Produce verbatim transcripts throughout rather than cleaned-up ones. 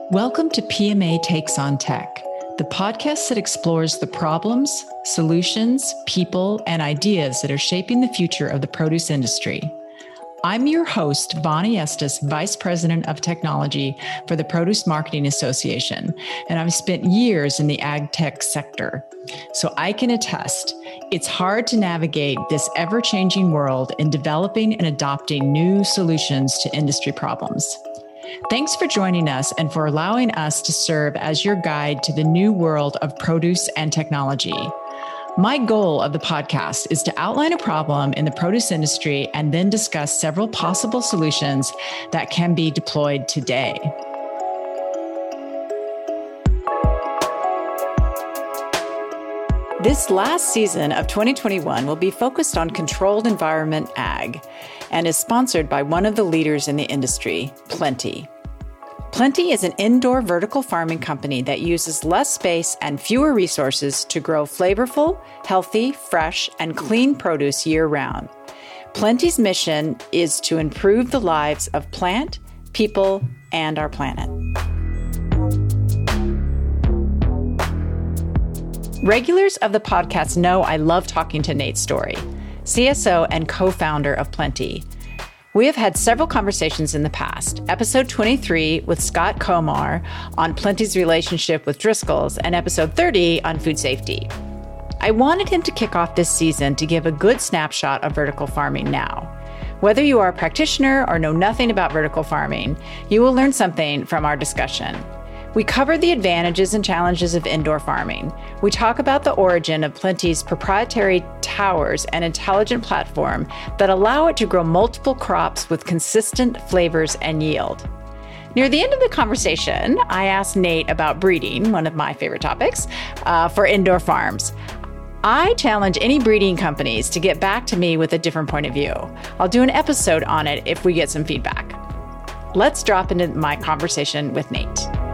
Welcome to P M A Takes on Tech, the podcast that explores the problems, solutions, people, and ideas that are shaping the future of the produce industry. I'm your host, Bonnie Estes, Vice President of Technology for the Produce Marketing Association, and I've spent years in the ag tech sector. So I can attest, it's hard to navigate this ever-changing world in developing and adopting new solutions to industry problems. Thanks for joining us and for allowing us to serve as your guide to the new world of produce and technology. My goal of the podcast is to outline a problem in the produce industry and then discuss several possible solutions that can be deployed today. This last season of twenty twenty-one will be focused on controlled environment ag and is sponsored by one of the leaders in the industry, Plenty. Plenty is an indoor vertical farming company that uses less space and fewer resources to grow flavorful, healthy, fresh, and clean produce year-round. Plenty's mission is to improve the lives of plant, people, and our planet. Regulars of the podcast know I love talking to Nate Story, C S O and co-founder of Plenty. We have had several conversations in the past. Episode twenty-three with Scott Komar on Plenty's relationship with Driscoll's and episode thirty on food safety. I wanted him to kick off this season to give a good snapshot of vertical farming now. Whether you are a practitioner or know nothing about vertical farming, you will learn something from our discussion. We cover the advantages and challenges of indoor farming. We talk about the origin of Plenty's proprietary towers and intelligent platform that allow it to grow multiple crops with consistent flavors and yield. Near the end of the conversation, I asked Nate about breeding, one of my favorite topics, uh, for indoor farms. I challenge any breeding companies to get back to me with a different point of view. I'll do an episode on it if we get some feedback. Let's drop into my conversation with Nate.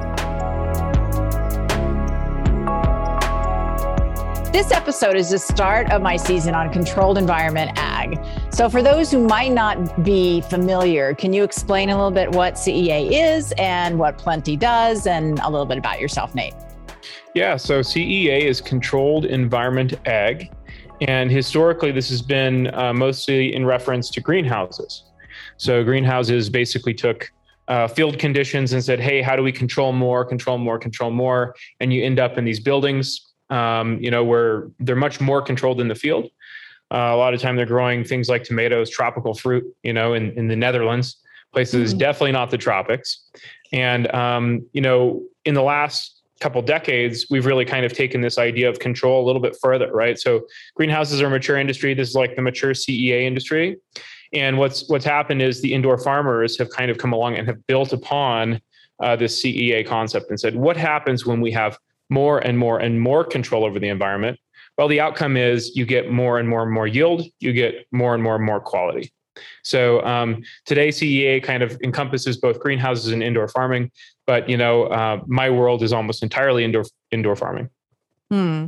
This episode is the start of my season on controlled environment ag. So for those who might not be familiar, can you explain a little bit what C E A is and what Plenty does and a little bit about yourself, Nate? Yeah, so C E A is Controlled Environment Ag. And historically, this has been uh, mostly in reference to greenhouses. So greenhouses basically took uh, field conditions and said, hey, how do we control more, control more, control more? And you end up in these buildings Um, you know, where they're much more controlled in the field. Uh, a lot of time they're growing things like tomatoes, tropical fruit, you know, in, in the Netherlands, places mm-hmm. definitely not the tropics. And, um, you know, in the last couple decades, we've really kind of taken this idea of control a little bit further, right? So greenhouses are a mature industry. This is like the mature C E A industry. And what's what's happened is the indoor farmers have kind of come along and have built upon uh, this C E A concept and said, what happens when we have more and more and more control over the environment? Well, the outcome is you get more and more and more yield, you get more and more and more quality. So um, today, C E A kind of encompasses both greenhouses and indoor farming, but you know, uh, my world is almost entirely indoor indoor farming. Hmm.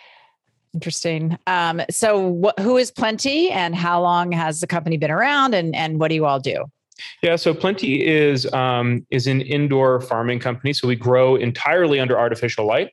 Interesting. Um, so, wh- who is Plenty, and how long has the company been around, and and what do you all do? Yeah, so Plenty is um, is an indoor farming company. So we grow entirely under artificial light.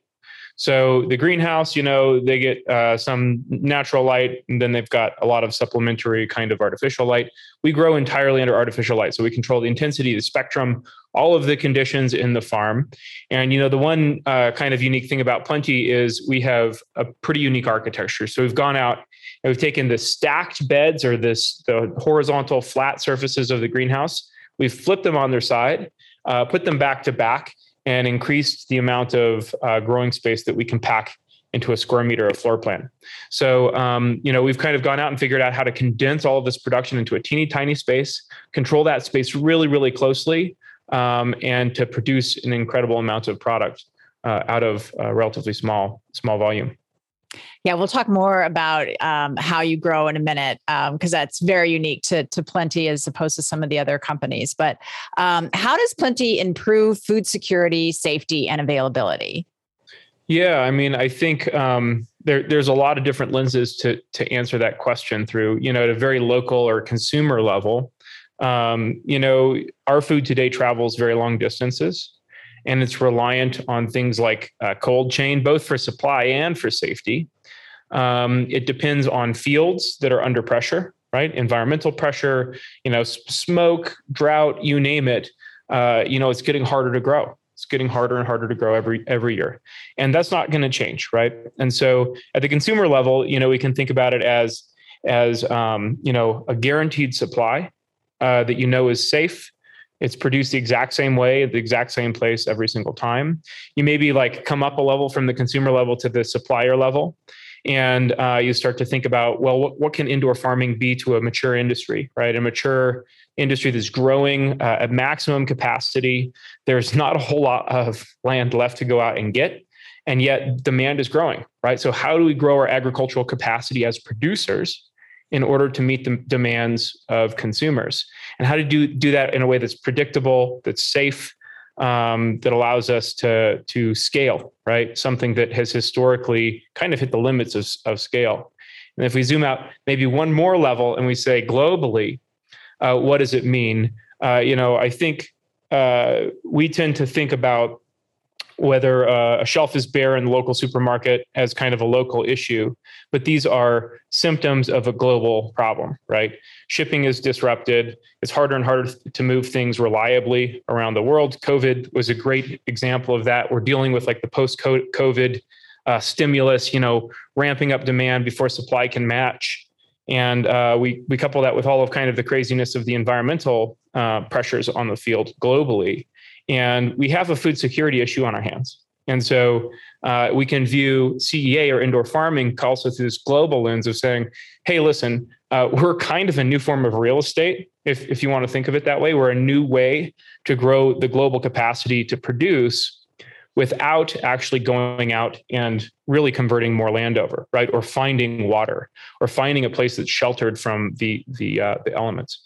So the greenhouse, you know, they get uh, some natural light, and then they've got a lot of supplementary kind of artificial light. We grow entirely under artificial light. So we control the intensity, the spectrum, all of the conditions in the farm. And, you know, the one uh, kind of unique thing about Plenty is we have a pretty unique architecture. So we've gone out and we've taken the stacked beds or this the horizontal flat surfaces of the greenhouse. We've flipped them on their side, uh, put them back to back, and increased the amount of uh, growing space that we can pack into a square meter of floor plan. So, um, you know, we've kind of gone out and figured out how to condense all of this production into a teeny tiny space, control that space really, really closely, um, and to produce an incredible amount of product uh, out of a relatively small, small volume. Yeah, we'll talk more about um, how you grow in a minute, because um, that's very unique to, to Plenty as opposed to some of the other companies. But um, how does Plenty improve food security, safety, and availability? Yeah, I mean, I think um, there, there's a lot of different lenses to to answer that question through, you know, at a very local or consumer level. Um, you know, our food today travels very long distances. and it's reliant on things like uh, cold chain, both for supply and for safety. Um, it depends on fields that are under pressure, right? Environmental pressure, you know, s- smoke, drought, you name it. Uh, you know, it's getting harder to grow. It's getting harder and harder to grow every every year, and that's not going to change, right? And so, at the consumer level, you know, we can think about it as as um, you know, a guaranteed supply uh, that you know is safe. It's produced the exact same way, the exact same place every single time. You maybe like come up a level from the consumer level to the supplier level, and uh, you start to think about, well, what, what can indoor farming be to a mature industry, right? A mature industry that's growing uh, at maximum capacity. There's not a whole lot of land left to go out and get, and yet demand is growing, right? So how do we grow our agricultural capacity as producers in order to meet the demands of consumers? And how to do, do that in a way that's predictable, that's safe, um, that allows us to, to scale, right? Something that has historically kind of hit the limits of, of scale. And if we zoom out maybe one more level and we say globally, uh, what does it mean? Uh, you know, I think uh, we tend to think about whether uh, a shelf is bare in the local supermarket as kind of a local issue, but these are symptoms of a global problem, right? Shipping is disrupted. It's harder and harder to move things reliably around the world. COVID was a great example of that. We're dealing with like the post-COVID uh, stimulus, you know, ramping up demand before supply can match. And uh, we we couple that with all of kind of the craziness of the environmental uh, pressures on the field globally. And we have a food security issue on our hands. And so uh, we can view C E A or indoor farming also through this global lens of saying, hey, listen, uh, we're kind of a new form of real estate, if, if you want to think of it that way. We're a new way to grow the global capacity to produce without actually going out and really converting more land over, right? Or finding water, or finding a place that's sheltered from the, the, uh, the elements.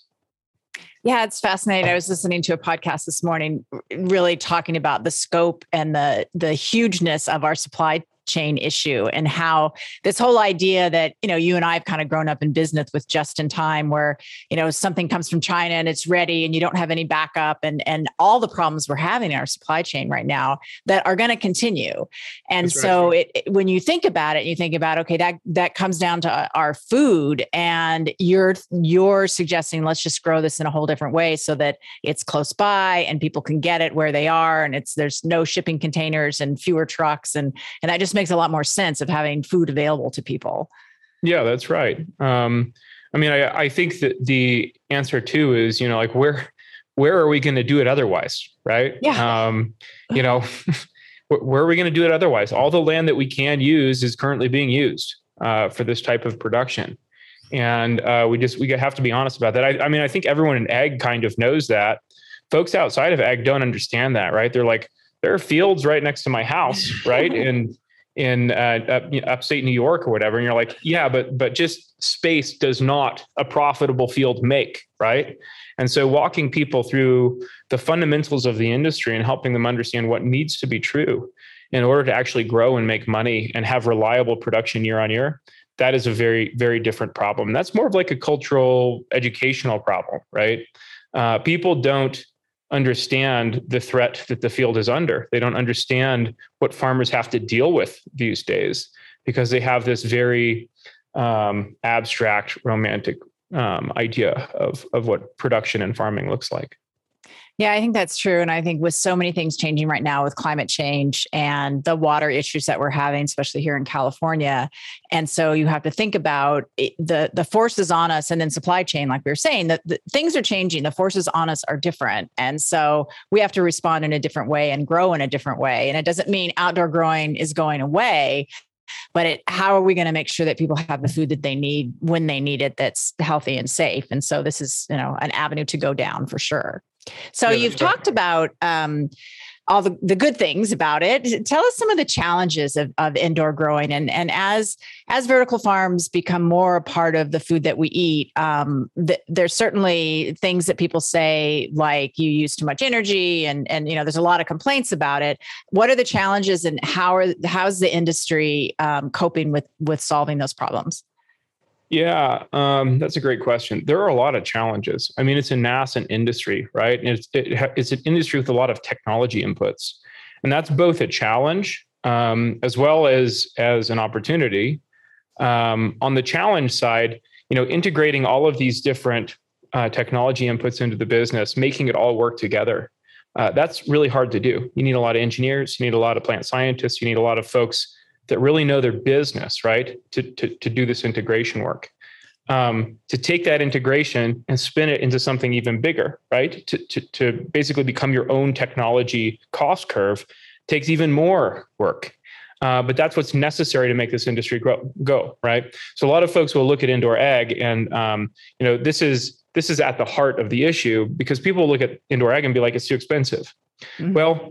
Yeah, it's fascinating. I was listening to a podcast this morning, really talking about the scope and the the hugeness of our supply chain issue, and how this whole idea that, you know, you and I have kind of grown up in business with just in time, where, you know, something comes from China and it's ready and you don't have any backup, and, and all the problems we're having in our supply chain right now that are going to continue. And That's so right. it, it, when you think about it, you think about, okay, that, that comes down to our food, and you're, you're suggesting, let's just grow this in a whole different way so that it's close by and people can get it where they are. And it's, there's no shipping containers and fewer trucks. And, and that just makes a lot more sense of having food available to people. Yeah, that's right. Um, I mean, I, I think that the answer too is, you know, like where, where are we going to do it otherwise? Right. Yeah. Um, you know, where are we going to do it otherwise? All the land that we can use is currently being used uh, for this type of production. And uh, we just, we have to be honest about that. I, I mean, I think everyone in ag kind of knows that. Folks outside of ag don't understand that, right? They're like, there are fields right next to my house, right? And in uh, up, you know, upstate New York or whatever. And you're like, yeah, but, but just space does not a profitable field make, right? And so walking people through the fundamentals of the industry and helping them understand what needs to be true in order to actually grow and make money and have reliable production year on year, that is a very, very different problem. And that's more of like a cultural, educational problem, right? Uh, people don't understand the threat that the field is under. They don't understand what farmers have to deal with these days because they have this very um, abstract, romantic um, idea of, of what production and farming looks like. Yeah, I think that's true. And I think with so many things changing right now with climate change and the water issues that we're having, especially here in California. And so you have to think about it, the, the forces on us, and then supply chain, like we were saying, that the things are changing. The forces on us are different. And so we have to respond in a different way and grow in a different way. And it doesn't mean outdoor growing is going away, but it, how are we going to make sure that people have the food that they need when they need it, that's healthy and safe? And so this is, you know, an avenue to go down for sure. So yeah, you've talked about um, all the, the good things about it. Tell us some of the challenges of, of indoor growing. And, and as, as vertical farms become more a part of the food that we eat, um, th- there's certainly things that people say, like you use too much energy, and, and, you know, there's a lot of complaints about it. What are the challenges, and how are, how's the industry um, coping with, with solving those problems? Yeah, um, that's a great question. There are a lot of challenges. I mean, it's a nascent industry, right? And it's it, it's an industry with a lot of technology inputs, and that's both a challenge um, as well as as an opportunity. Um, on the challenge side, you know, integrating all of these different uh, technology inputs into the business, making it all work together. Uh, that's really hard to do. You need a lot of engineers, you need a lot of plant scientists, you need a lot of folks that really know their business, right, to, to, to do this integration work. Um, to take that integration and spin it into something even bigger, right, to, to, to basically become your own technology cost curve takes even more work. Uh, but that's what's necessary to make this industry grow, go, right? So a lot of folks will look at indoor ag, and um, you know, this is this is at the heart of the issue, because people look at indoor ag and be like, it's too expensive. Mm-hmm. Well,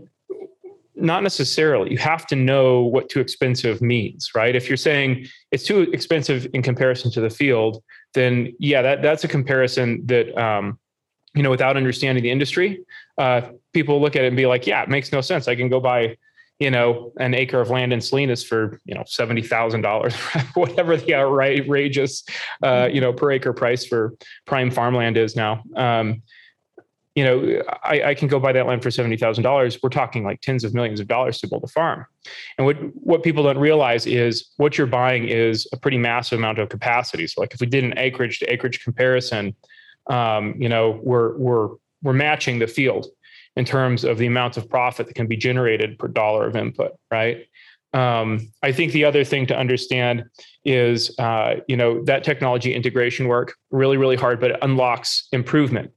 not necessarily. You have to know what too expensive means, right? If you're saying it's too expensive in comparison to the field, then yeah, that that's a comparison that um, you know, without understanding the industry, uh, people look at it and be like, yeah, it makes no sense. I can go buy, you know, an acre of land in Salinas for, you know, seventy thousand dollars, whatever the outrageous, uh, you know, per acre price for prime farmland is now. Um, you know, I, I can go buy that land for seventy thousand dollars. We're talking like tens of millions of dollars to build a farm. And what, what people don't realize is what you're buying is a pretty massive amount of capacity. So like if we did an acreage to acreage comparison, um, you know, we're, we're, we're matching the field in terms of the amount of profit that can be generated per dollar of input, right? Um, I think the other thing to understand is, uh, you know, that technology integration work, really, really hard, but it unlocks improvement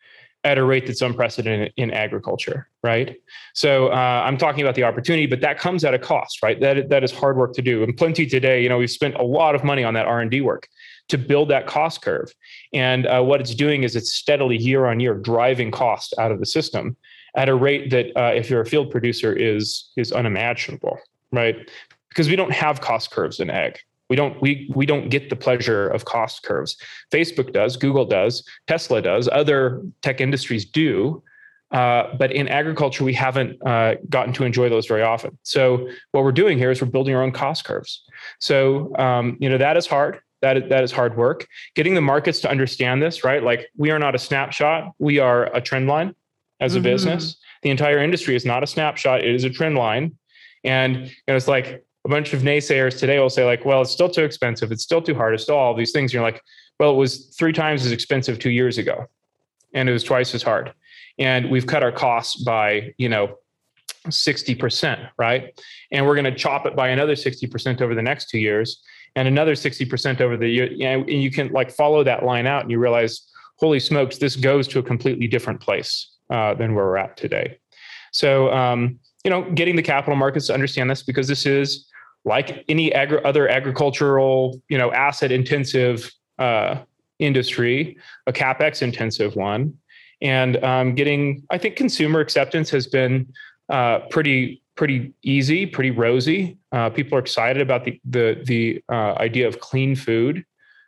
at a rate that's unprecedented in agriculture, right? So uh, I'm talking about the opportunity, but that comes at a cost, right? That, that is hard work to do. And Plenty today, you know, we've spent a lot of money on that R and D work to build that cost curve. And uh, what it's doing is it's steadily year on year driving cost out of the system at a rate that uh, if you're a field producer is, is unimaginable, right? Because we don't have cost curves in ag. We don't, we, we don't get the pleasure of cost curves. Facebook does, Google does, Tesla does, other tech industries do. Uh, but in agriculture, we haven't uh, gotten to enjoy those very often. So what we're doing here is we're building our own cost curves. So, um, you know, that is hard. That is, that is hard work. Getting the markets to understand this, right? Like we are not a snapshot. We are a trend line as a mm-hmm. business. The entire industry is not a snapshot. It is a trend line. And you know, it's like a bunch of naysayers today will say like, well, it's still too expensive. It's still too hard. It's still all these things. And you're like, well, it was three times as expensive two years ago. And it was twice as hard. And we've cut our costs by, you know, sixty percent, right? And we're going to chop it by another sixty percent over the next two years and another sixty percent over the year. You know, and you can like follow that line out and you realize, holy smokes, this goes to a completely different place uh, than where we're at today. So, um, you know, getting the capital markets to understand this, because this is like any agri- other agricultural, you know, asset intensive uh, industry, a CapEx intensive one. And um, getting, I think consumer acceptance has been uh, pretty, pretty easy, pretty rosy. Uh, people are excited about the, the, the uh, idea of clean food.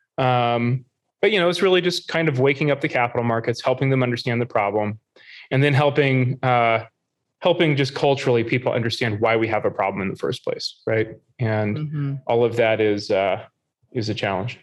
Um, but, you know, it's really just kind of waking up the capital markets, helping them understand the problem, and then helping, uh, helping just culturally people understand why we have a problem in the first place, right? And mm-hmm. all of that is uh, is a challenge.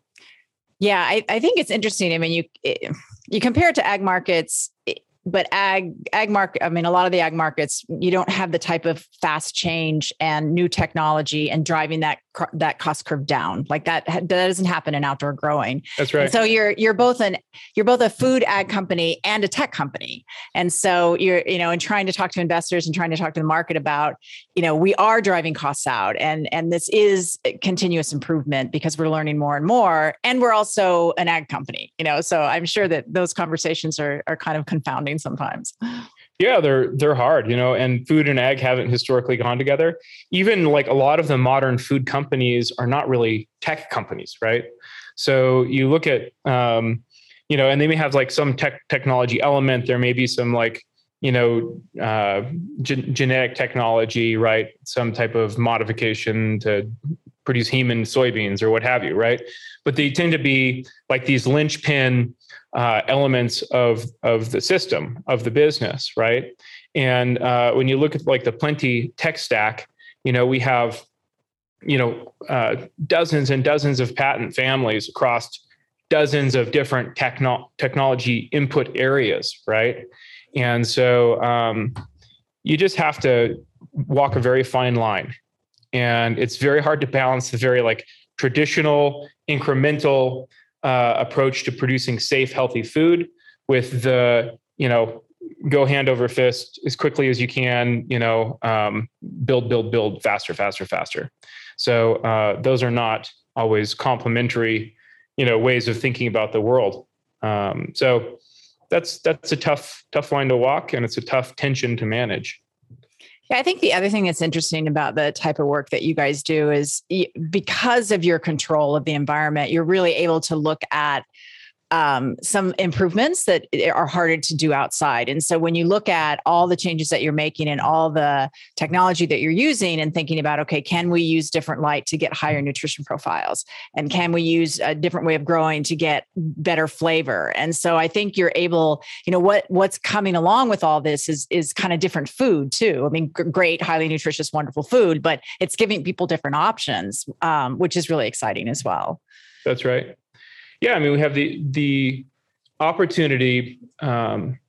Yeah, I, I think it's interesting. I mean, you it, you compare it to ag markets, but ag ag market. I mean, a lot of the ag markets, you don't have the type of fast change and new technology and driving that that cost curve down like that. That doesn't happen in outdoor growing. That's right. And so you're you're both an you're both a food ag company and a tech company. And so you're you know, and trying to talk to investors and trying to talk to the market about, you know, we are driving costs out, and and this is continuous improvement because we're learning more and more, and we're also an ag company. You know, so I'm sure that those conversations are are kind of confounding sometimes. Yeah, they're they're hard, you know, and food and ag haven't historically gone together. Even like a lot of the modern food companies are not really tech companies, right? So you look at, um, you know, and they may have like some tech technology element. There may be some like, you know, uh, gen- genetic technology, right? Some type of modification to produce heme soybeans or what have you, right? But they tend to be like these linchpin Uh, elements of of the system of the business, right? And uh, when you look at like the Plenty tech stack, you know, we have you know, uh, dozens and dozens of patent families across dozens of different techno- technology input areas, right? And so um, you just have to walk a very fine line. And it's very hard to balance the very like traditional incremental uh, approach to producing safe, healthy food with the, you know, go hand over fist as quickly as you can, you know, um, build, build, build faster, faster, faster. So uh, those are not always complementary, you know, ways of thinking about the world. Um, so that's that's a tough, tough line to walk, and it's a tough tension to manage. Yeah, I think the other thing that's interesting about the type of work that you guys do is because of your control of the environment, you're really able to look at um, some improvements that are harder to do outside. And so when you look at all the changes that you're making and all the technology that you're using and thinking about, okay, can we use different light to get higher nutrition profiles? And can we use a different way of growing to get better flavor? And so I think you're able, you know, what what's coming along with all this is, is kind of different food too. I mean, g- great, highly nutritious, wonderful food, but it's giving people different options, um, which is really exciting as well. That's right. Yeah, I mean, we have the the opportunity. Um,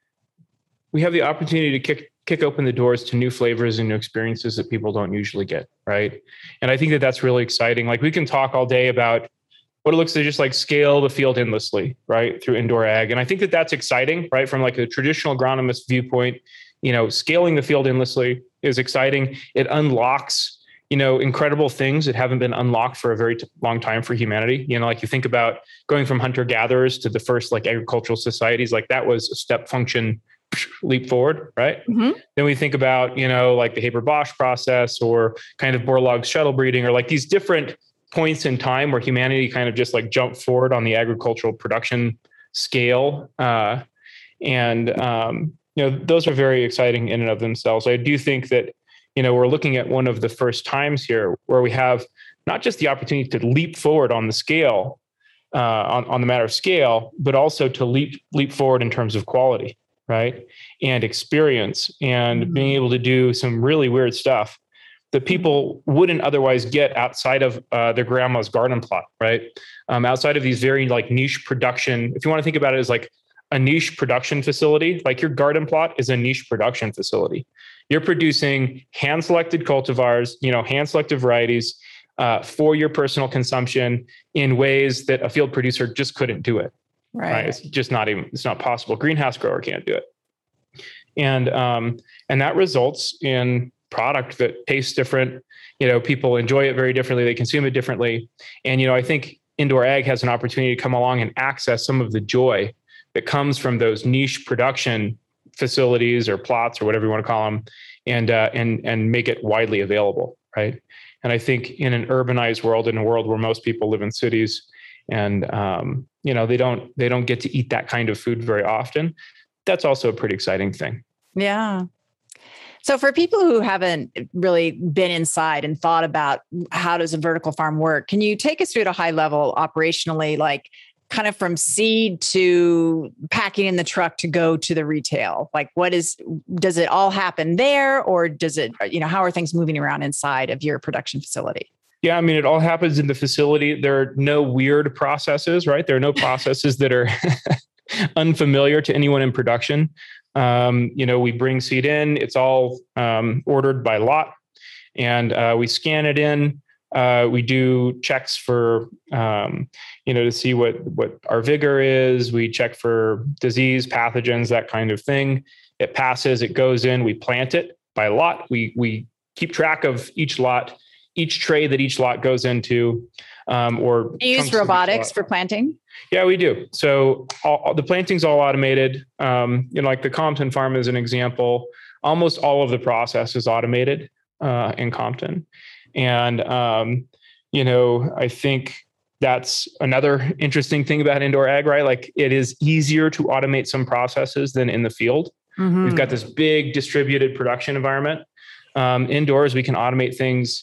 we have the opportunity to kick kick open the doors to new flavors and new experiences that people don't usually get, right? And I think that that's really exciting. Like we can talk all day about what it looks to just like scale the field endlessly, right, through indoor ag, and I think that that's exciting, right, from like a traditional agronomist viewpoint. You know, scaling the field endlessly is exciting. It unlocks, you know, incredible things that haven't been unlocked for a very t- long time for humanity. You know, like you think about going from hunter-gatherers to the first like agricultural societies, like that was a step function leap forward, right? Mm-hmm. Then we think about, you know, like the Haber-Bosch process or kind of Borlaug's shuttle breeding, or like these different points in time where humanity kind of just like jumped forward on the agricultural production scale. Uh, and, um, you know, those are very exciting in and of themselves. I do think that, you know, we're looking at one of the first times here where we have not just the opportunity to leap forward on the scale, uh, on, on the matter of scale, but also to leap leap forward in terms of quality, right? And experience, and mm-hmm. being able to do some really weird stuff that people wouldn't otherwise get outside of uh, their grandma's garden plot, right? Um, outside of these very like niche production, if you want to think about it as like a niche production facility, like your garden plot is a niche production facility. You're producing hand-selected cultivars, you know, hand-selected varieties uh, for your personal consumption in ways that a field producer just couldn't do it. Right. right? It's just not even, it's not possible. Greenhouse grower can't do it. And, um, and that results in product that tastes different. You know, people enjoy it very differently. They consume it differently. And, you know, I think indoor ag has an opportunity to come along and access some of the joy that comes from those niche production facilities or plots or whatever you want to call them, and uh, and and make it widely available, right? And I think in an urbanized world, in a world where most people live in cities, and um, you know, they don't they don't get to eat that kind of food very often, that's also a pretty exciting thing. Yeah. So for people who haven't really been inside and thought about how does a vertical farm work, can you take us through at a high level operationally, like kind of from seed to packing in the truck to go to the retail? Like what is, does it all happen there, or does it, you know, how are things moving around inside of your production facility? Yeah, I mean, it all happens in the facility. There are no weird processes, right? There are no processes that are unfamiliar to anyone in production. Um, you know, we bring seed in, it's all um, ordered by lot, and uh, we scan it in. Uh, we do checks for, um, you know, to see what, what our vigor is. We check for disease, pathogens, that kind of thing. It passes, it goes in, we plant it by lot. We, we keep track of each lot, each tray that each lot goes into. Um, or you use robotics for planting? Yeah, we do. So all, the planting's all automated. Um, you know, like the Compton farm is an example. Almost all of the process is automated uh, in Compton. And, um, you know, I think that's another interesting thing about indoor ag, right? Like it is easier to automate some processes than in the field. Mm-hmm. We've got this big distributed production environment. Um, indoors, we can automate things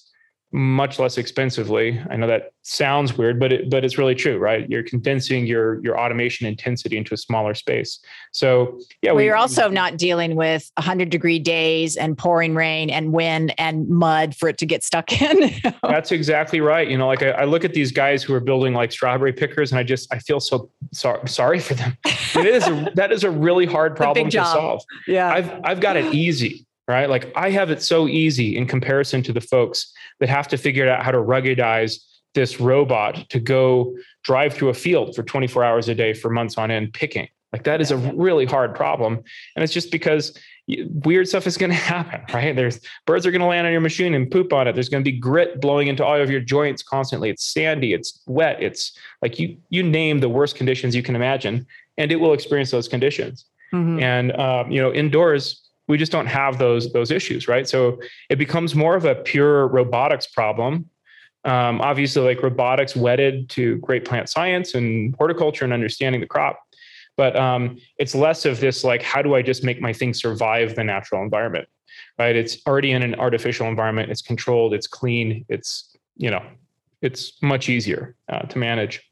much less expensively. I know that sounds weird, but it, but it's really true, right? You're condensing your your automation intensity into a smaller space. So yeah, well, we, you're also not dealing with one hundred degree days and pouring rain and wind and mud for it to get stuck in. That's exactly right. You know, like I, I look at these guys who are building like strawberry pickers, and I just I feel so sorry sorry for them. It is a, that is a really hard problem to solve. Yeah, I've I've got it easy. Right? Like I have it so easy in comparison to the folks that have to figure out how to ruggedize this robot to go drive through a field for twenty-four hours a day for months on end picking. Like that is a really hard problem. And it's just because weird stuff is going to happen, right? There's birds are going to land on your machine and poop on it. There's going to be grit blowing into all of your joints constantly. It's sandy, it's wet. It's like you, you name the worst conditions you can imagine, and it will experience those conditions. Mm-hmm. And, um, you know, indoors, we just don't have those those issues, right? So it becomes more of a pure robotics problem. Um, obviously, like robotics wedded to great plant science and horticulture and understanding the crop, but um, it's less of this like, how do I just make my thing survive the natural environment, right? It's already in an artificial environment. It's controlled. It's clean. It's you know, it's much easier uh, to manage.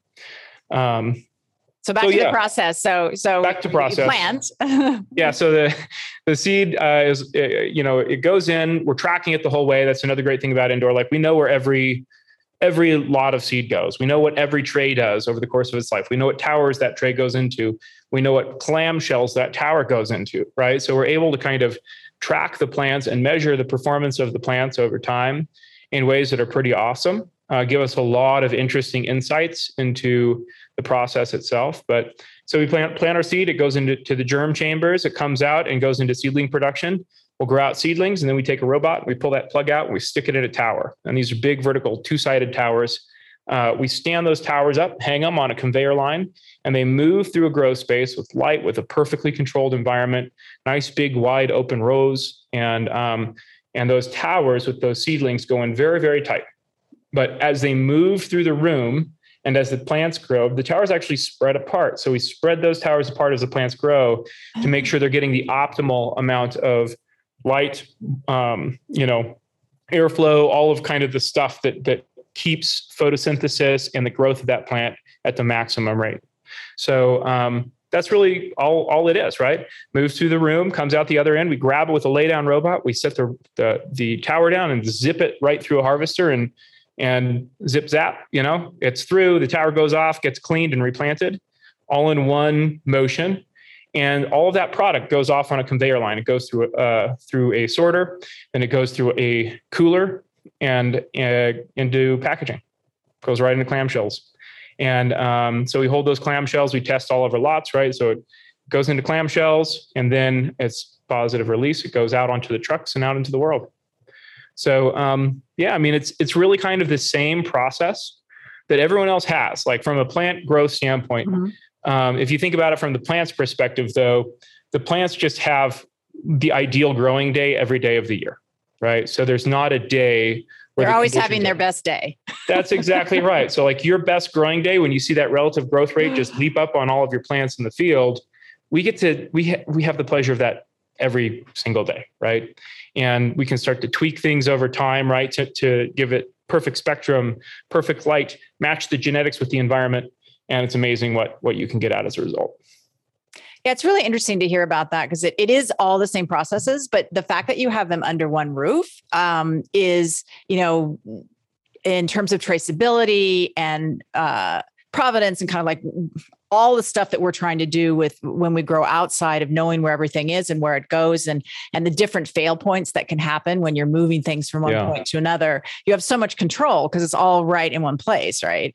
Um, So back so, to yeah. the process. So, so back to process. Plant. yeah. So the the seed uh, is, uh, you know, it goes in. We're tracking it the whole way. That's another great thing about indoor. Like we know where every every lot of seed goes. We know what every tray does over the course of its life. We know what towers that tray goes into. We know what clamshells that tower goes into. Right. So we're able to kind of track the plants and measure the performance of the plants over time in ways that are pretty awesome. Uh, give us a lot of interesting insights into the process itself. But so we plant plant our seed, it goes into to the germ chambers, it comes out and goes into seedling production. We'll grow out seedlings, and then we take a robot, we pull that plug out, and we stick it in a tower. And these are big vertical two-sided towers. Uh, we stand those towers up, hang them on a conveyor line, and they move through a grow space with light, with a perfectly controlled environment, nice big wide open rows. And, um, and those towers with those seedlings go in very, very tight. But as they move through the room and as the plants grow, the towers actually spread apart. So we spread those towers apart as the plants grow to make sure they're getting the optimal amount of light, um, you know, airflow, all of kind of the stuff that that keeps photosynthesis and the growth of that plant at the maximum rate. So um, that's really all, all it is, right? Moves through the room, comes out the other end. We grab it with a lay down robot. We set the, the, the tower down and zip it right through a harvester and and zip zap, you know, it's through, the tower goes off, gets cleaned and replanted all in one motion. And all of that product goes off on a conveyor line. It goes through, uh, through a sorter, then it goes through a cooler and uh, into packaging. It goes right into clamshells. And um, so we hold those clamshells, we test all of our lots, right? So it goes into clamshells and then it's positive release. It goes out onto the trucks and out into the world. So, um, yeah, I mean, it's it's really kind of the same process that everyone else has. Like from a plant growth standpoint, mm-hmm. um, if you think about it from the plant's perspective, though, the plants just have the ideal growing day every day of the year, right? So there's not a day where they're always having their best day. That's exactly right. So like your best growing day, when you see that relative growth rate just leap up on all of your plants in the field, we get to we ha- we have the pleasure of that every single day, right? And we can start to tweak things over time, right? To, to give it perfect spectrum, perfect light, match the genetics with the environment. And it's amazing what, what you can get out as a result. Yeah, it's really interesting to hear about that because it, it is all the same processes, but the fact that you have them under one roof um, is, you know, in terms of traceability and uh, provenance and kind of like all the stuff that we're trying to do with when we grow outside of knowing where everything is and where it goes and, and the different fail points that can happen when you're moving things from one yeah. point to another. You have so much control because it's all right in one place, right?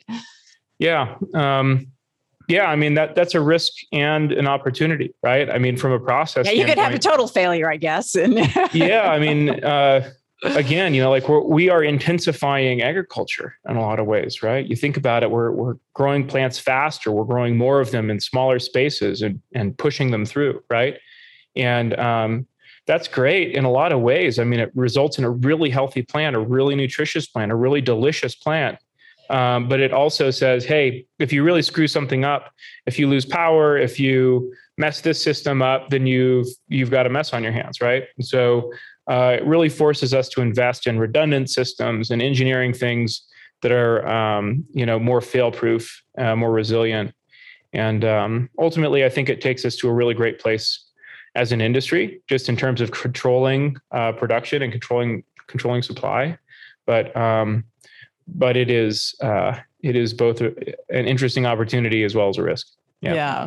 Yeah. Um, yeah. I mean, that that's a risk and an opportunity, right? I mean, from a process. Yeah, you could have a total failure, I guess. yeah. I mean, uh, again, you know, like we're, we are intensifying agriculture in a lot of ways, right? You think about it, we're, we're growing plants faster, we're growing more of them in smaller spaces and, and pushing them through, right? And um, that's great in a lot of ways. I mean, it results in a really healthy plant, a really nutritious plant, a really delicious plant. Um, but it also says, hey, if you really screw something up, if you lose power, if you mess this system up, then you've you've got a mess on your hands, right? And so uh, it really forces us to invest in redundant systems and engineering things that are um, you know more fail-proof, uh, more resilient, and um, ultimately, I think it takes us to a really great place as an industry, just in terms of controlling uh, production and controlling controlling supply. But um, but it is uh, it is both a, an interesting opportunity as well as a risk. Yeah. yeah.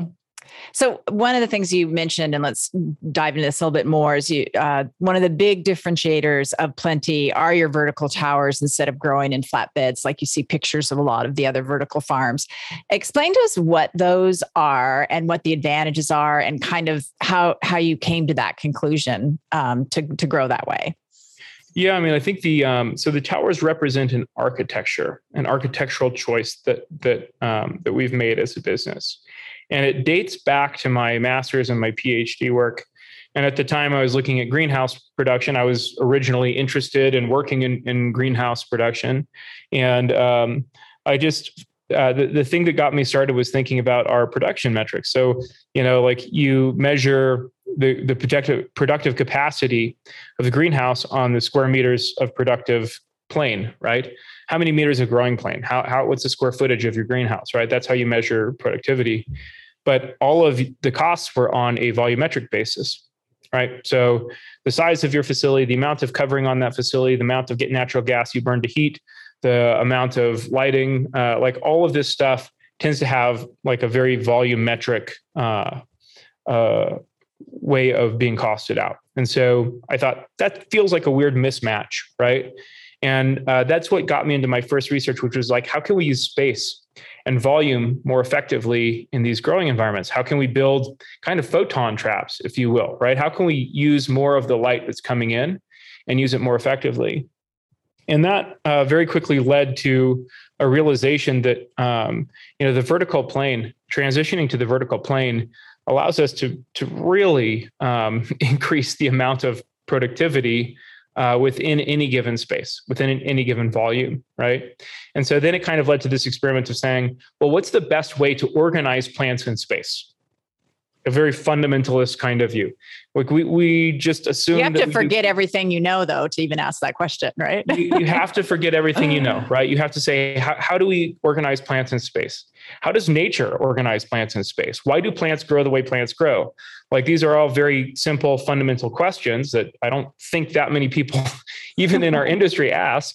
So one of the things you mentioned, and let's dive into this a little bit more, is you, uh, one of the big differentiators of Plenty are your vertical towers instead of growing in flatbeds, like you see pictures of a lot of the other vertical farms. Explain to us what those are and what the advantages are, and kind of how how you came to that conclusion um, to to grow that way. Yeah, I mean, I think the um, so the towers represent an architecture, an architectural choice that that um, that we've made as a business. And it dates back to my master's and my PhD work. And at the time I was looking at greenhouse production, I was originally interested in working in, in greenhouse production. And um, I just, uh, the, the thing that got me started was thinking about our production metrics. So, you know, like you measure the, the productive, productive capacity of the greenhouse on the square meters of productive plane, right? How many meters of growing plane? How, how, what's the square footage of your greenhouse, right? That's how you measure productivity. But all of the costs were on a volumetric basis, right? So the size of your facility, the amount of covering on that facility, the amount of natural gas you burn to heat, the amount of lighting, uh, like all of this stuff tends to have like a very volumetric uh, uh, way of being costed out. And so I thought that feels like a weird mismatch, right? And uh, that's what got me into my first research, which was like, how can we use space and volume more effectively in these growing environments? How can we build kind of photon traps, if you will, right? How can we use more of the light that's coming in and use it more effectively? And that uh, very quickly led to a realization that, um, you know, the vertical plane, transitioning to the vertical plane allows us to, to really um, increase the amount of productivity Uh, within any given space, within any given volume, right? And so then it kind of led to this experiment of saying, well, what's the best way to organize plants in space? A very fundamentalist kind of view. Like we we just assume you have that to forget do, everything you know, though, to even ask that question, right? you, you have to forget everything you know, right? You have to say, how, how do we organize plants in space? How does nature organize plants in space? Why do plants grow the way plants grow? Like these are all very simple, fundamental questions that I don't think that many people, even in our industry, ask.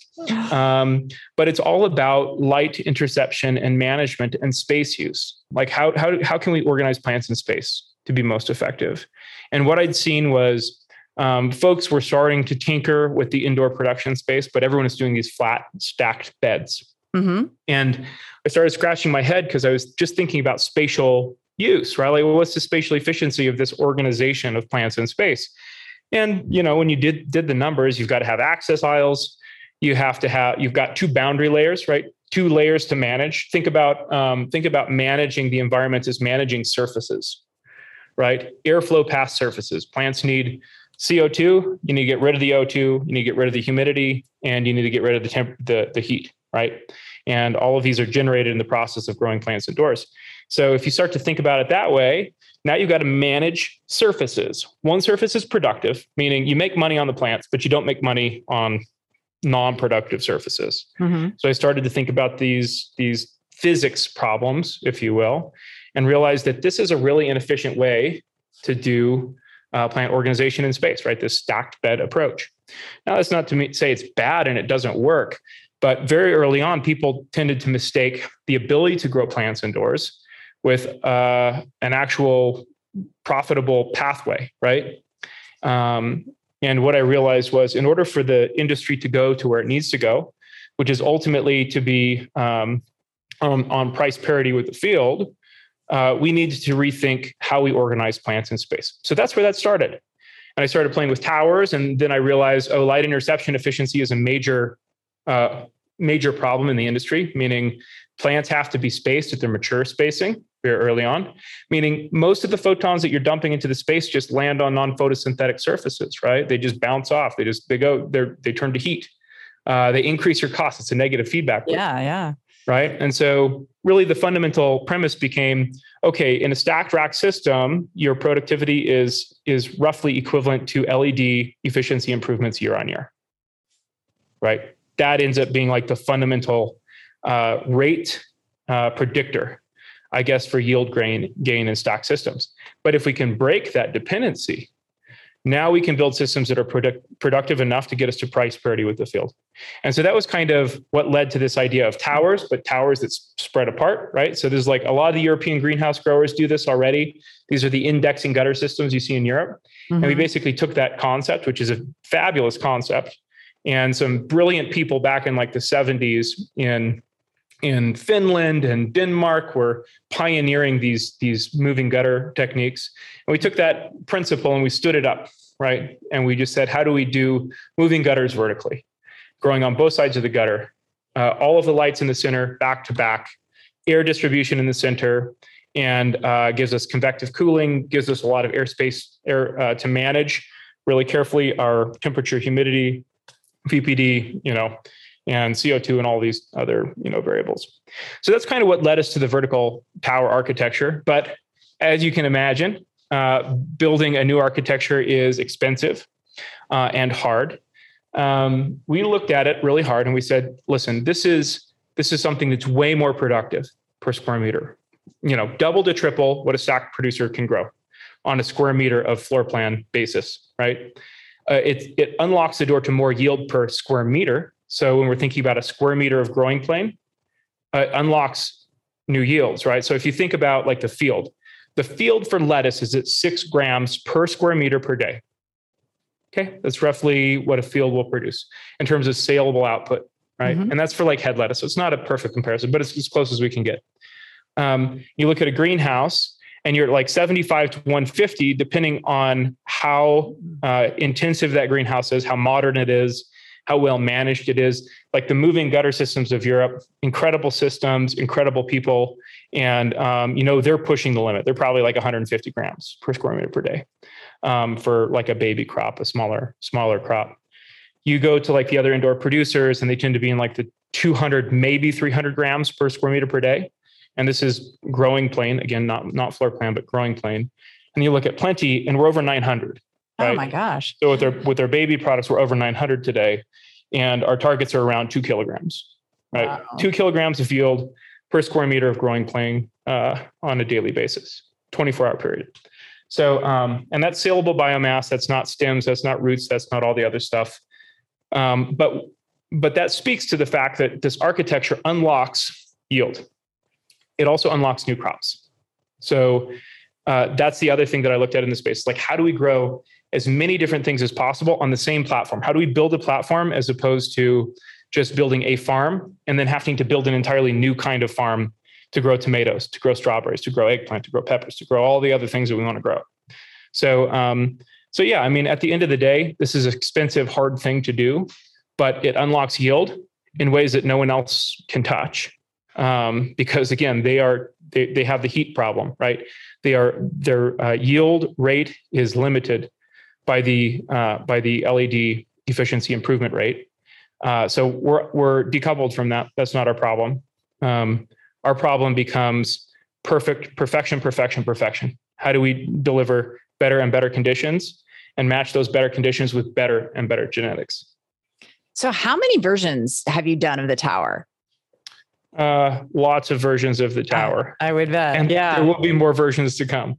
Um, but it's all about light interception and management and space use. Like how how how can we organize plants in space to be most effective? And what I'd seen was um, folks were starting to tinker with the indoor production space, but everyone was doing these flat, stacked beds. Mm-hmm. And I started scratching my head because I was just thinking about spatial use, right? Like, well, what's the spatial efficiency of this organization of plants in space? And, you know, when you did, did the numbers, you've got to have access aisles. You have to have, you've got two boundary layers, right? Two layers to manage. Think about, um, think about managing the environment as managing surfaces, right? Airflow past surfaces. Plants need C O two. You need to get rid of the O two. You need to get rid of the humidity, and you need to get rid of the temp, the, the heat, right? And all of these are generated in the process of growing plants indoors. So if you start to think about it that way, now you've got to manage surfaces. One surface is productive, meaning you make money on the plants, but you don't make money on non-productive surfaces. Mm-hmm. So I started to think about these, these physics problems, if you will, and realized that this is a really inefficient way to do uh, plant organization in space, right? This stacked bed approach. Now, that's not to me, say it's bad and it doesn't work, but very early on, people tended to mistake the ability to grow plants indoors with uh, an actual profitable pathway, right? Um, and what I realized was, in order for the industry to go to where it needs to go, which is ultimately to be um, on, on price parity with the field, uh, we needed to rethink how we organize plants in space. So that's where that started. And I started playing with towers, and then I realized, oh, light interception efficiency is a major uh, major problem in the industry, meaning plants have to be spaced at their mature spacing very early on, meaning most of the photons that you're dumping into the space just land on non-photosynthetic surfaces, right? They just bounce off. They just, they go, they they turn to heat. Uh, they increase your costs. It's a negative feedback loop. Yeah, yeah. right? And so really the fundamental premise became, okay, in a stacked rack system, your productivity is, is roughly equivalent to L E D efficiency improvements year on year, right? That ends up being like the fundamental uh, rate uh, predictor, I guess, for yield gain, gain in stacked systems. But if we can break that dependency, now we can build systems that are product, productive enough to get us to price parity with the field. And so that was kind of what led to this idea of towers, but towers that spread apart, right? So there's like a lot of the European greenhouse growers do this already. These are the indexing gutter systems you see in Europe. Mm-hmm. And we basically took that concept, which is a fabulous concept, and some brilliant people back in like the seventies in in Finland and Denmark were pioneering these, these moving gutter techniques. And we took that principle and we stood it up, right? And we just said, how do we do moving gutters vertically, growing on both sides of the gutter, uh, all of the lights in the center, back to back, air distribution in the center, and uh, gives us convective cooling, gives us a lot of airspace air, uh, to manage really carefully our temperature, humidity, V P D, you know, and C O two and all these other, you know, variables. So that's kind of what led us to the vertical tower architecture. But as you can imagine, uh, building a new architecture is expensive uh, and hard. Um, we looked at it really hard and we said, listen, this is this is something that's way more productive per square meter. You know, double to triple what a stack producer can grow on a square meter of floor plan basis, right? Uh, it it unlocks the door to more yield per square meter. So when we're thinking about a square meter of growing plane, uh, unlocks new yields, right? So if you think about like the field, the field for lettuce is at six grams per square meter per day. Okay, that's roughly what a field will produce in terms of saleable output, right? Mm-hmm. And that's for like head lettuce. So it's not a perfect comparison, but it's as close as we can get. Um, you look at a greenhouse and you're at like seventy-five to one fifty, depending on how uh, intensive that greenhouse is, how modern it is, how well managed it is. Like the moving gutter systems of Europe, incredible systems, incredible people. And, um, you know, they're pushing the limit. They're probably like one hundred fifty grams per square meter per day um, for like a baby crop, a smaller, smaller crop. You go to like the other indoor producers and they tend to be in like the two hundred, maybe three hundred grams per square meter per day. And this is growing plane, again, not, not floor plan, but growing plane. And you look at Plenty and we're over nine hundred. Right? Oh my gosh. So with our, with our baby products, we're over nine hundred today. And our targets are around two kilograms, right? Wow. Two kilograms of yield per square meter of growing plane uh, on a daily basis, twenty-four hour period. So, um, and that's saleable biomass. That's not stems. That's not roots. That's not all the other stuff. Um, but, but that speaks to the fact that this architecture unlocks yield. It also unlocks new crops. So uh, that's the other thing that I looked at in the space. Like, how do we grow as many different things as possible on the same platform? How do we build a platform as opposed to just building a farm and then having to build an entirely new kind of farm to grow tomatoes, to grow strawberries, to grow eggplant, to grow peppers, to grow all the other things that we want to grow? So, um, so yeah, I mean, at the end of the day, this is an expensive, hard thing to do, but it unlocks yield in ways that no one else can touch. Um, because again, they are, they, they have the heat problem, right? They are, their uh, yield rate is limited by the uh, by the L E D efficiency improvement rate. Uh, so we're we're decoupled from that. That's not our problem. Um, our problem becomes perfect, perfection, perfection, perfection. How do we deliver better and better conditions and match those better conditions with better and better genetics? So how many versions have you done of the tower? Uh, lots of versions of the tower. I, I would bet. And yeah. there will be more versions to come.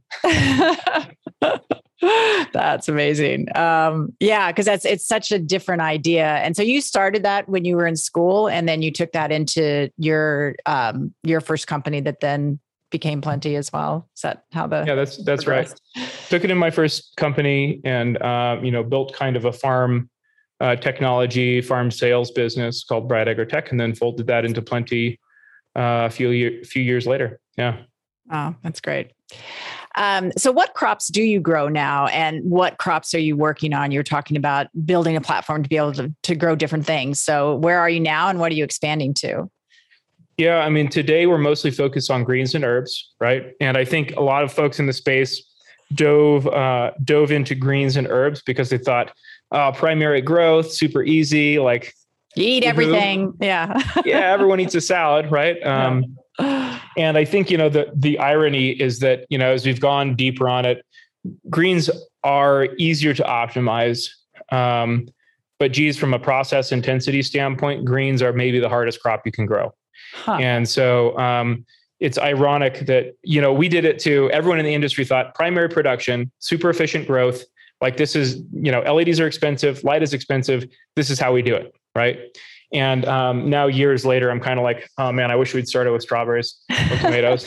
That's amazing. Um, yeah, because that's it's such a different idea. And so you started that when you were in school, and then you took that into your um, your first company that then became Plenty as well. Is that how the yeah? That's that's progressed? Right. Took it in my first company, and uh, you know, built kind of a farm uh, technology, farm sales business called Bright Agrotech, and then folded that into Plenty uh, a few year, few years later. Yeah. Oh, that's great. Um, so what crops do you grow now, and what crops are you working on? You're talking about building a platform to be able to, to grow different things. So where are you now, and what are you expanding to? Yeah, I mean, today we're mostly focused on greens and herbs, right? And I think a lot of folks in the space dove uh, dove into greens and herbs because they thought, oh, primary growth, super easy. Like You eat everything. Yeah. Yeah. Everyone eats a salad, right? Um, yeah. And I think, you know, the, the irony is that, you know, as we've gone deeper on it, greens are easier to optimize. Um, but geez, from a process intensity standpoint, greens are maybe the hardest crop you can grow. Huh. And so um, it's ironic that, you know, we did it too. Everyone in the industry thought primary production, super efficient growth. Like this is, you know, L E Ds are expensive, light is expensive. This is how we do it. Right. And um, now years later, I'm kind of like, oh man, I wish we'd started with strawberries or tomatoes.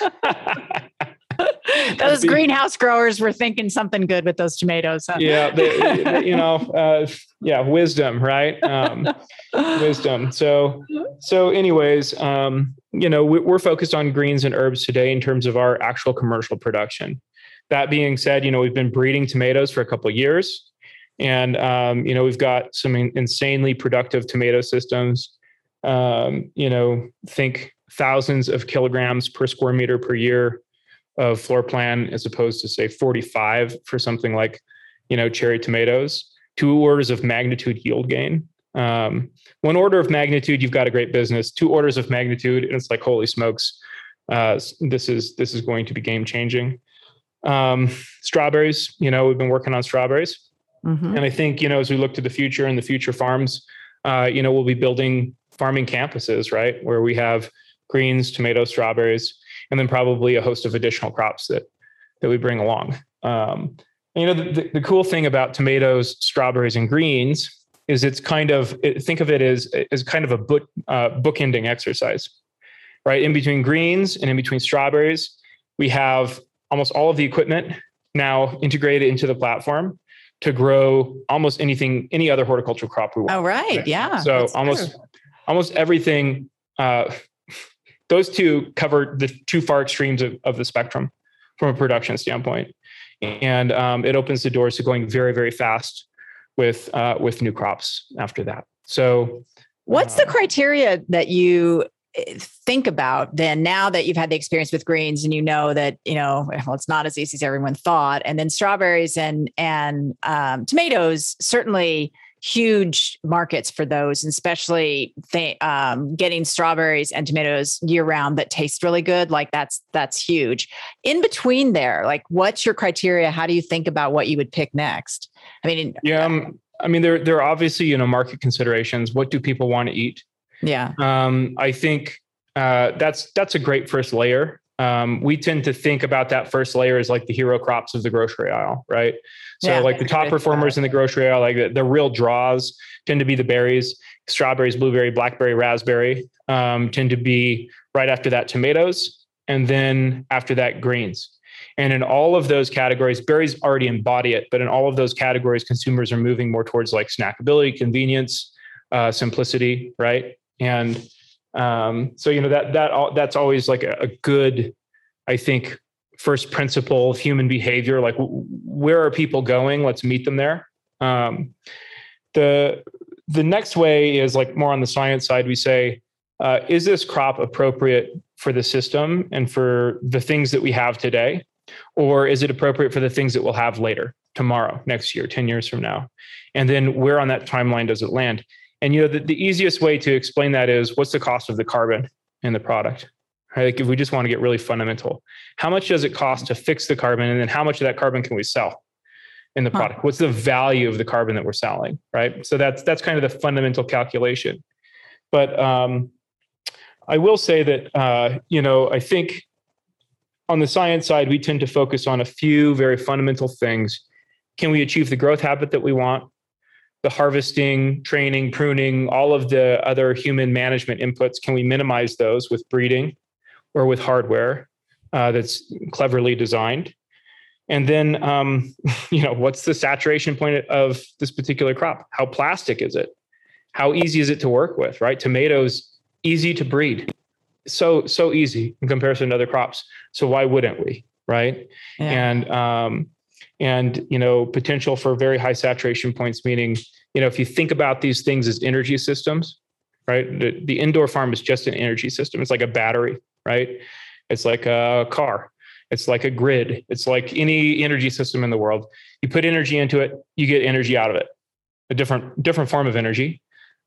Those greenhouse growers were thinking something good with those tomatoes. Huh? Yeah. They, they, you know, uh, yeah. Wisdom, right? Um, wisdom. So, so anyways, um, you know, we, we're focused on greens and herbs today in terms of our actual commercial production. That being said, you know, we've been breeding tomatoes for a couple of years. And, um, you know, we've got some in- insanely productive tomato systems, um, you know, think thousands of kilograms per square meter per year of floor plan, as opposed to say forty-five for something like, you know, cherry tomatoes, two orders of magnitude yield gain. Um, one order of magnitude, you've got a great business. Two orders of magnitude, and it's like, holy smokes, uh, this is, this is going to be game changing. Um, strawberries, you know, we've been working on strawberries. Mm-hmm. And I think, you know, as we look to the future and the future farms, uh, you know, we'll be building farming campuses, right? Where we have greens, tomatoes, strawberries, and then probably a host of additional crops that, that we bring along. Um, and, you know, the, the, the cool thing about tomatoes, strawberries, and greens is it's kind of, think of it as, as kind of a book, uh, bookending exercise, right? In between greens and in between strawberries, we have almost all of the equipment now integrated into the platform to grow almost anything, any other horticultural crop we want. Oh, right. Yeah. So almost, true. almost everything, uh, those two cover the two far extremes of, of the spectrum from a production standpoint. And um, it opens the doors to going very, very fast with, uh, with new crops after that. So what's uh, the criteria that you think about then, now that you've had the experience with greens and you know that, you know, well, it's not as easy as everyone thought. And then strawberries and, and um, tomatoes, certainly huge markets for those, and especially th- um, getting strawberries and tomatoes year round that taste really good. Like that's, that's huge. In between there, like what's your criteria? How do you think about what you would pick next? I mean, yeah, um, I mean, there, there are obviously, you know, market considerations. What do people want to eat? Yeah. Um, I think uh, that's, that's a great first layer. Um, we tend to think about that first layer as like the hero crops of the grocery aisle, right? So yeah, like the top performers in the grocery aisle, like the, the real draws tend to be the berries, strawberries, blueberry, blackberry, raspberry, um, tend to be right after that tomatoes. And then after that greens. And in all of those categories, berries already embody it, but in all of those categories, consumers are moving more towards like snackability, convenience, uh, simplicity, right? And um, so, you know, that, that, that's always like a, a good, I think, first principle of human behavior. Like, where are people going? Let's meet them there. Um, the, the next way is like more on the science side. We say, uh, is this crop appropriate for the system and for the things that we have today? Or is it appropriate for the things that we'll have later, tomorrow, next year, ten years from now? And then where on that timeline does it land? And, you know, the, the easiest way to explain that is, what's the cost of the carbon in the product? Right? Like, if we just want to get really fundamental, how much does it cost to fix the carbon? And then how much of that carbon can we sell in the product? Huh. What's the value of the carbon that we're selling? Right. So that's, that's kind of the fundamental calculation. But um, I will say that, uh, you know, I think on the science side, we tend to focus on a few very fundamental things. Can we achieve the growth habit that we want? The harvesting, training, pruning, all of the other human management inputs, can we minimize those with breeding or with hardware uh, that's cleverly designed? And then, um, you know, what's the saturation point of this particular crop? How plastic is it? How easy is it to work with, right? Tomatoes, easy to breed. So, so easy in comparison to other crops. So why wouldn't we, right? Yeah. And, um, and, you know, potential for very high saturation points, meaning, you know, if you think about these things as energy systems, right? The, the indoor farm is just an energy system. It's like a battery, right? It's like a car. It's like a grid. It's like any energy system in the world. You put energy into it, you get energy out of it. A different, different form of energy,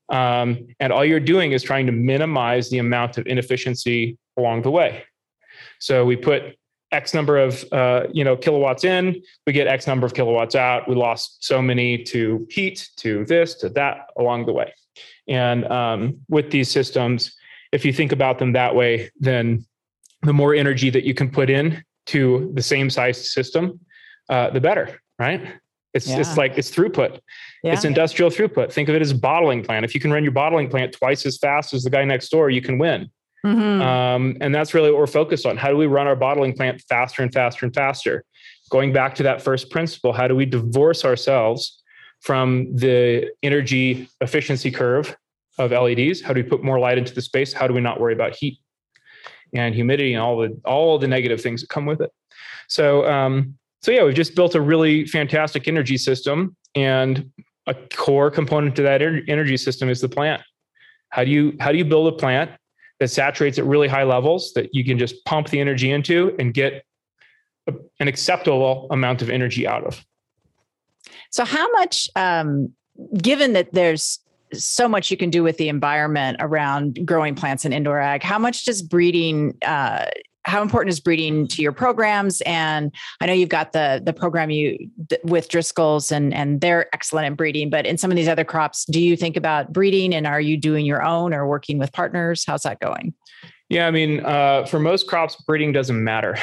Um, and all you're doing is trying to minimize the amount of inefficiency along the way. So we put X number of uh, you know kilowatts in, we get X number of kilowatts out. We lost so many to heat, to this, to that along the way. And um, with these systems, if you think about them that way, then the more energy that you can put in to the same size system, uh, the better, right? It's yeah. it's like it's throughput. Yeah. It's industrial throughput. Think of it as a bottling plant. If you can run your bottling plant twice as fast as the guy next door, you can win. Mm-hmm. Um, and that's really what we're focused on. How do we run our bottling plant faster and faster and faster? Going back to that first principle, how do we divorce ourselves from the energy efficiency curve of L E Ds? How do we put more light into the space? How do we not worry about heat and humidity and all the all the negative things that come with it? So, um, so yeah, we've just built a really fantastic energy system, and a core component to that er- energy system is the plant. How do you how do you build a plant that saturates at really high levels that you can just pump the energy into and get a, an acceptable amount of energy out of? So, how much, um, given that there's so much you can do with the environment around growing plants and indoor ag, how much does breeding, uh, how important is breeding to your programs? And I know you've got the the program you th- with Driscoll's, and and they're excellent at breeding, but in some of these other crops, do you think about breeding, and are you doing your own or working with partners? How's that going? Yeah, I mean, uh, for most crops, breeding doesn't matter.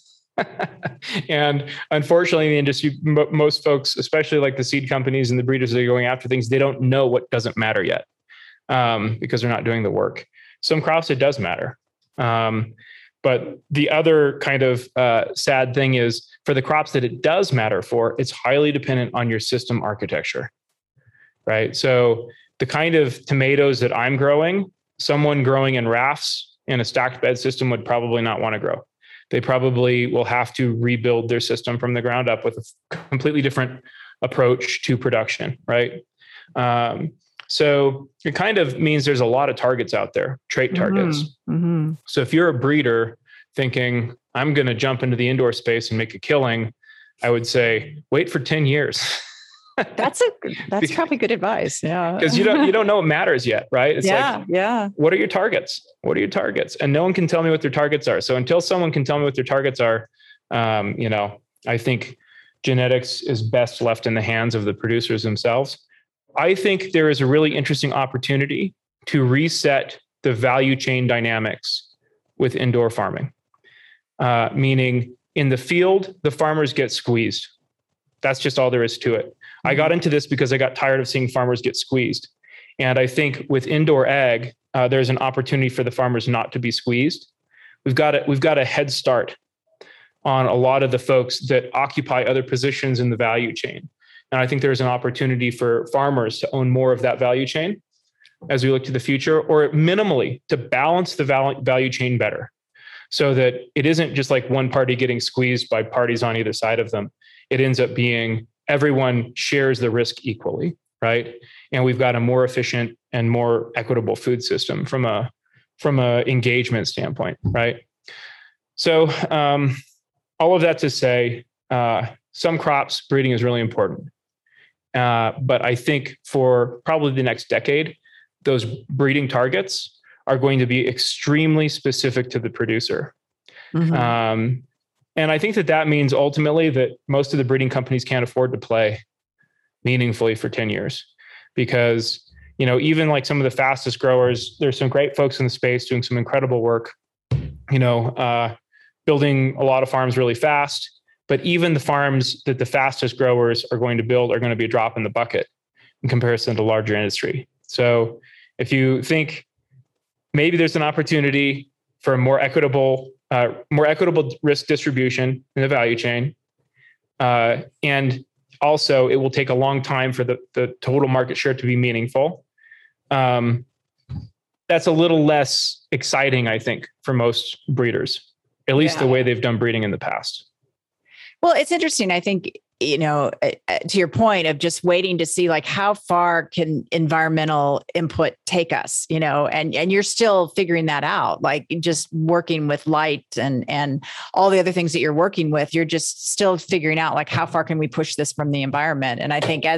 And unfortunately, in the industry, m- most folks, especially like the seed companies and the breeders that are going after things, they don't know what doesn't matter yet, um, because they're not doing the work. Some crops, it does matter. Um, But the other kind of uh, sad thing is, for the crops that it does matter for, it's highly dependent on your system architecture, right? So the kind of tomatoes that I'm growing, someone growing in rafts in a stacked bed system would probably not want to grow. They probably will have to rebuild their system from the ground up with a completely different approach to production, right? Um, So it kind of means there's a lot of targets out there, trait targets. Mm-hmm. Mm-hmm. So if you're a breeder thinking, I'm going to jump into the indoor space and make a killing, I would say, wait for ten years. That's a, that's because, probably good advice. Yeah. Because you don't, you don't know what matters yet, right? It's yeah, like, yeah. What are your targets? What are your targets? And no one can tell me what their targets are. So until someone can tell me what their targets are, um, you know, I think genetics is best left in the hands of the producers themselves. I think there is a really interesting opportunity to reset the value chain dynamics with indoor farming. Uh, meaning in the field, the farmers get squeezed. That's just all there is to it. Mm-hmm. I got into this because I got tired of seeing farmers get squeezed. And I think with indoor ag, uh, there's an opportunity for the farmers not to be squeezed. We've got a, we've got a head start on a lot of the folks that occupy other positions in the value chain. And I think there's an opportunity for farmers to own more of that value chain as we look to the future, or minimally to balance the value chain better, so that it isn't just like one party getting squeezed by parties on either side of them. It ends up being everyone shares the risk equally, right? And we've got a more efficient and more equitable food system from a from a engagement standpoint, right? So um, all of that to say, uh, some crops, breeding is really important. Uh, but I think for probably the next decade, those breeding targets are going to be extremely specific to the producer. Mm-hmm. Um, and I think that that means ultimately that most of the breeding companies can't afford to play meaningfully for ten years, because, you know, even like some of the fastest growers, there's some great folks in the space doing some incredible work, you know, uh, building a lot of farms really fast. But even the farms that the fastest growers are going to build are going to be a drop in the bucket in comparison to larger industry. So if you think maybe there's an opportunity for a more equitable, uh, more equitable risk distribution in the value chain, uh, and also it will take a long time for the, the total market share to be meaningful, um, that's a little less exciting, I think, for most breeders, at least yeah. the way they've done breeding in the past. Well, it's interesting. I think, you know, to your point of just waiting to see like how far can environmental input take us, you know, and, and you're still figuring that out, like just working with light and, and all the other things that you're working with, you're just still figuring out like how far can we push this from the environment. And I think as,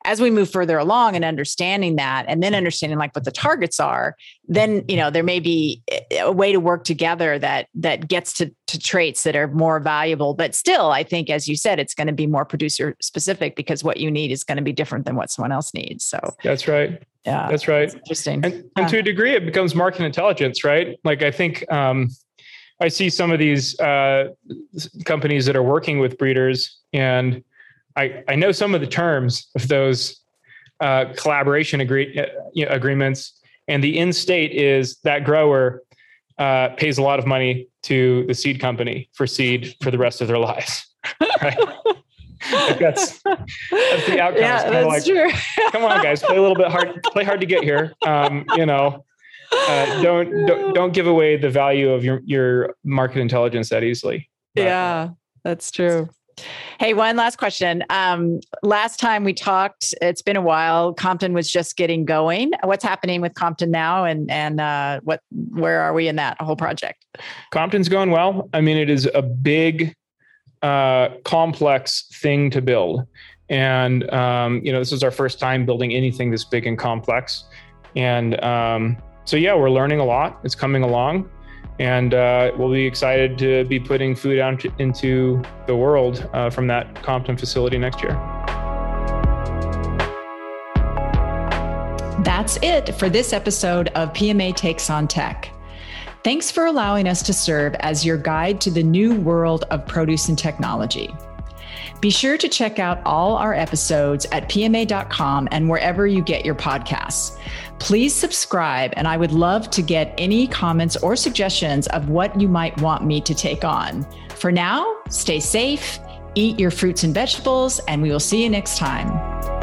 as we move further along and understanding that, and then understanding like what the targets are, then, you know, there may be a way to work together that, that gets to, to traits that are more valuable. But still, I think, as you said, it's going to be more producer specific because what you need is going to be different than what someone else needs. So that's right. Yeah, that's right. That's interesting. And, and to a degree, it becomes market intelligence, right? Like, I think um, I see some of these uh, companies that are working with breeders, and I, I know some of the terms of those uh, collaboration agree, uh, you know, agreements, and the end state is that grower uh, pays a lot of money to the seed company for seed for the rest of their lives. Right? Like that's, that's the outcome. Yeah, that's like, true. Come on, guys, play a little bit hard, play hard to get here. Um, you know, uh, don't, don't don't give away the value of your your market intelligence that easily. But, yeah, that's true. Hey, one last question. Um, last time we talked, it's been a while. Compton was just getting going. What's happening with Compton now, and and uh, what where are we in that whole project? Compton's going well. I mean, it is a big, uh, complex thing to build, and um, you know, this is our first time building anything this big and complex, and um, so yeah, we're learning a lot. It's coming along. And uh, we'll be excited to be putting food out into the world uh, from that Compton facility next year. That's it for this episode of P M A Takes on Tech. Thanks for allowing us to serve as your guide to the new world of produce and technology. Be sure to check out all our episodes at P M A dot com and wherever you get your podcasts. Please subscribe, and I would love to get any comments or suggestions of what you might want me to take on. For now, stay safe, eat your fruits and vegetables, and we will see you next time.